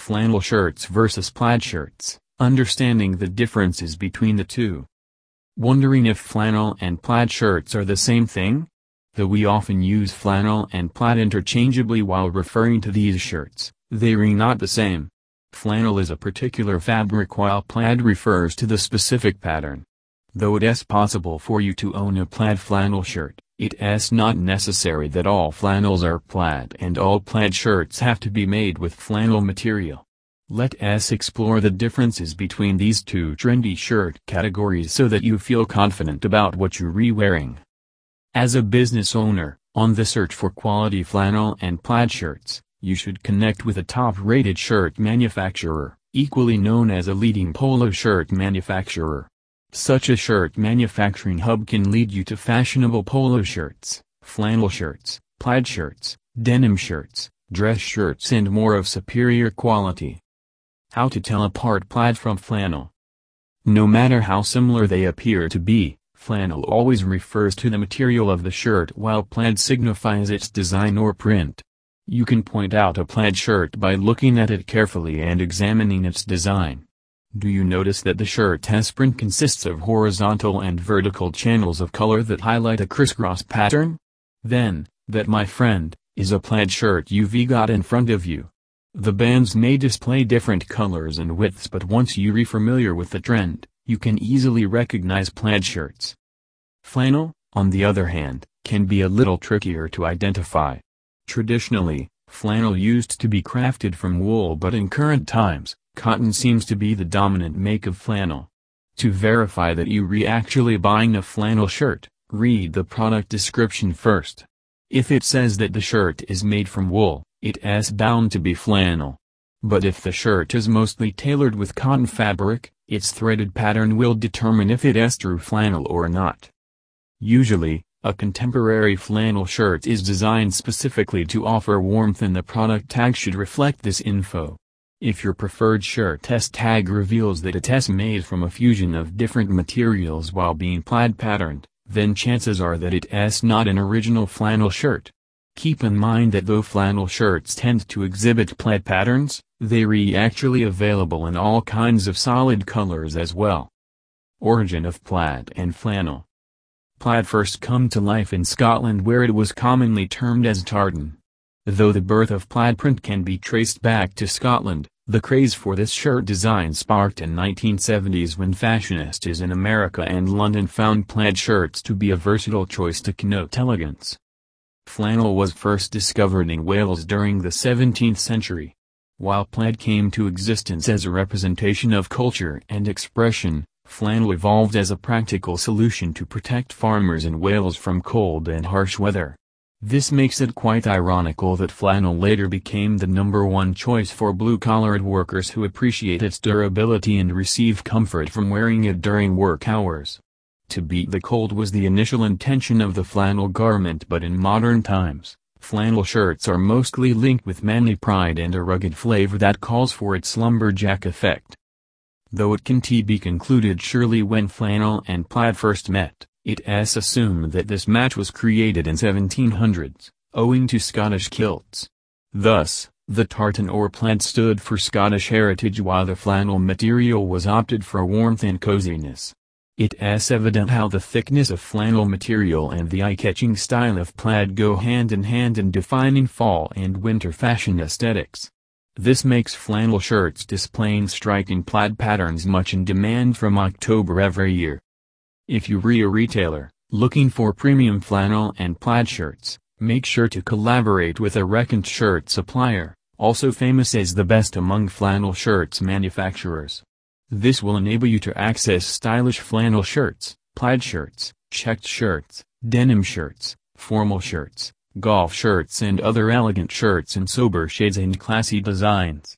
flannel shirts versus plaid shirts, understanding the differences between the two. Wondering if flannel and plaid shirts are the same thing? Though we often use flannel and plaid interchangeably while referring to these shirts, they are not the same. Flannel is a particular fabric while plaid refers to the specific pattern. Though it is possible for you to own a plaid flannel shirt, it is not necessary that all flannels are plaid and all plaid shirts have to be made with flannel material. Let us explore the differences between these two trendy shirt categories so that you feel confident about what you're re-wearing. As a business owner, on the search for quality flannel and plaid shirts, you should connect with a top-rated shirt manufacturer, equally known as a leading polo shirt manufacturer. Such a shirt manufacturing hub can lead you to fashionable polo shirts, flannel shirts, plaid shirts, denim shirts, dress shirts and more of superior quality. How to tell apart plaid from flannel. No matter how similar they appear to be, flannel always refers to the material of the shirt while plaid signifies its design or print. You can point out a plaid shirt by looking at it carefully and examining its design. Do you notice that the shirt's print consists of horizontal and vertical channels of color that highlight a crisscross pattern? Then, that, my friend, is a plaid shirt you've got in front of you. The bands may display different colors and widths, but once you're familiar with the trend, you can easily recognize plaid shirts. Flannel, on the other hand, can be a little trickier to identify. Traditionally, flannel used to be crafted from wool, but in current times, cotton seems to be the dominant make of flannel. To verify that you're actually buying a flannel shirt, read the product description first. If it says that the shirt is made from wool, it is bound to be flannel. But if the shirt is mostly tailored with cotton fabric, its threaded pattern will determine if it is true flannel or not. Usually, a contemporary flannel shirt is designed specifically to offer warmth and the product tag should reflect this info. If your preferred shirt's tag reveals that it is made from a fusion of different materials while being plaid patterned, then chances are that it is not an original flannel shirt. Keep in mind that though flannel shirts tend to exhibit plaid patterns, they are actually available in all kinds of solid colors as well. Origin of plaid and flannel. Plaid first come to life in Scotland, where it was commonly termed as tartan. Though the birth of plaid print can be traced back to Scotland, the craze for this shirt design sparked in 1970s when fashionistas in America and London found plaid shirts to be a versatile choice to connote elegance. Flannel was first discovered in Wales during the 17th century. While plaid came to existence as a representation of culture and expression, flannel evolved as a practical solution to protect farmers in Wales from cold and harsh weather. This makes it quite ironical that flannel later became the #1 choice for blue-collared workers who appreciate its durability and receive comfort from wearing it during work hours. To beat the cold was the initial intention of the flannel garment, but in modern times, flannel shirts are mostly linked with manly pride and a rugged flavor that calls for its lumberjack effect. Though it can be concluded surely when flannel and plaid first met, it is assumed that this match was created in 1700s, owing to Scottish kilts. Thus, the tartan or plaid stood for Scottish heritage while the flannel material was opted for warmth and coziness. It is evident how the thickness of flannel material and the eye-catching style of plaid go hand in hand in defining fall and winter fashion aesthetics. This makes flannel shirts displaying striking plaid patterns much in demand from October every year. If you're a retailer, looking for premium flannel and plaid shirts, make sure to collaborate with a reckoned shirt supplier, also famous as the best among flannel shirts manufacturers. This will enable you to access stylish flannel shirts, plaid shirts, checked shirts, denim shirts, formal shirts, golf shirts and other elegant shirts in sober shades and classy designs.